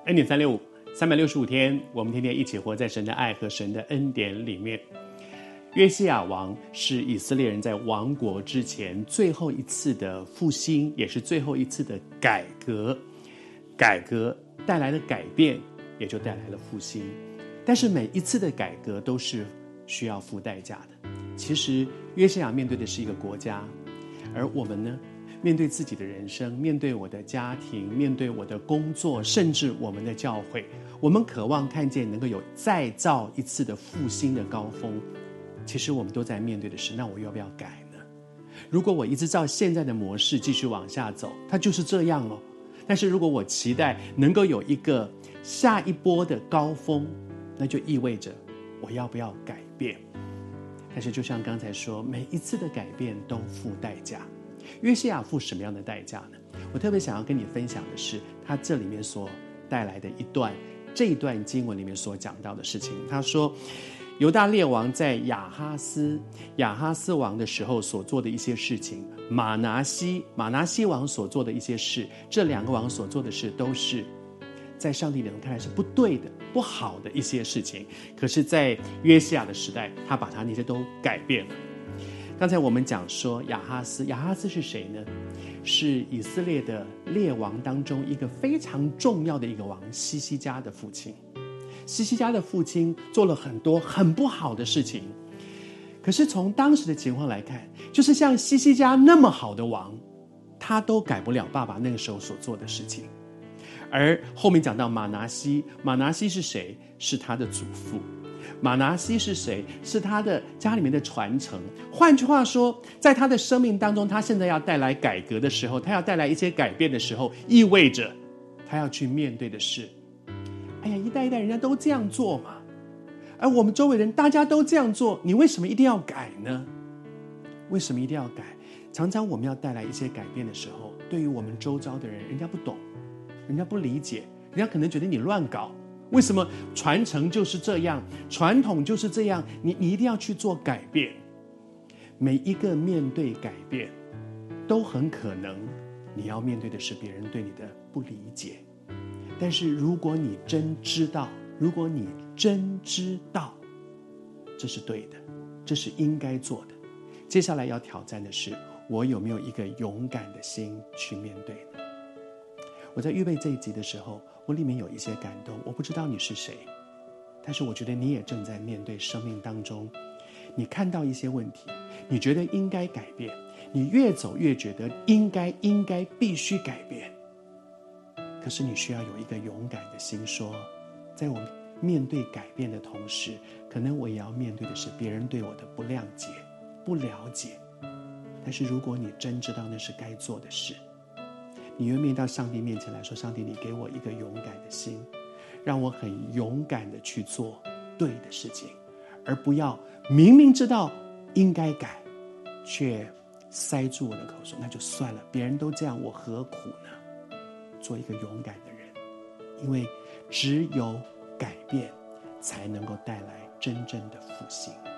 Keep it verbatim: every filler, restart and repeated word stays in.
恩典三六五，三百六十五天，我们天天一起活在神的爱和神的恩典里面。约西亚王是以色列人在亡国之前最后一次的复兴，也是最后一次的改革。改革带来了改变，也就带来了复兴。但是每一次的改革都是需要付代价的。其实约西亚面对的是一个国家，而我们呢，面对自己的人生，面对我的家庭，面对我的工作，甚至我们的教会，我们渴望看见能够有再造一次的复兴的高峰。其实我们都在面对的是，那我要不要改呢？如果我一直照现在的模式继续往下走，它就是这样了。但是如果我期待能够有一个下一波的高峰，那就意味着我要不要改变。但是就像刚才说，每一次的改变都付代价。约西亚付什么样的代价呢？我特别想要跟你分享的是他这里面所带来的一段，这一段经文里面所讲到的事情。他说犹大列王在亚哈斯亚哈斯王的时候所做的一些事情，马拿西马拿西王所做的一些事，这两个王所做的事都是在上帝眼中看来是不对的、不好的一些事情。可是在约西亚的时代，他把他那些都改变了。刚才我们讲说亚哈斯，亚哈斯是谁呢？是以色列的列王当中一个非常重要的一个王，西西家的父亲。西西家的父亲做了很多很不好的事情，可是从当时的情况来看，就是像西西家那么好的王，他都改不了爸爸那个时候所做的事情。而后面讲到马拿西，马拿西是谁？是他的祖父。马拿西是谁？是他的家里面的传承。换句话说，在他的生命当中，他现在要带来改革的时候，他要带来一些改变的时候，意味着他要去面对的是，哎呀，一代一代人家都这样做嘛，而我们周围人大家都这样做，你为什么一定要改呢？为什么一定要改？常常我们要带来一些改变的时候，对于我们周遭的人，人家不懂，人家不理解，人家可能觉得你乱搞。为什么传承就是这样，传统就是这样，你你一定要去做改变。每一个面对改变，都很可能你要面对的是别人对你的不理解。但是如果你真知道，如果你真知道这是对的，这是应该做的，接下来要挑战的是，我有没有一个勇敢的心去面对呢？我在预备这一集的时候，我里面有一些感动。我不知道你是谁，但是我觉得你也正在面对生命当中，你看到一些问题，你觉得应该改变，你越走越觉得应该应该必须改变。可是你需要有一个勇敢的心，说在我面对改变的同时，可能我也要面对的是别人对我的不谅解、不了解。但是如果你真知道那是该做的事，你愿意到上帝面前来说，上帝，你给我一个勇敢的心，让我很勇敢的去做对的事情，而不要明明知道应该改，却塞住我的口说那就算了，别人都这样，我何苦呢？做一个勇敢的人，因为只有改变才能够带来真正的复兴。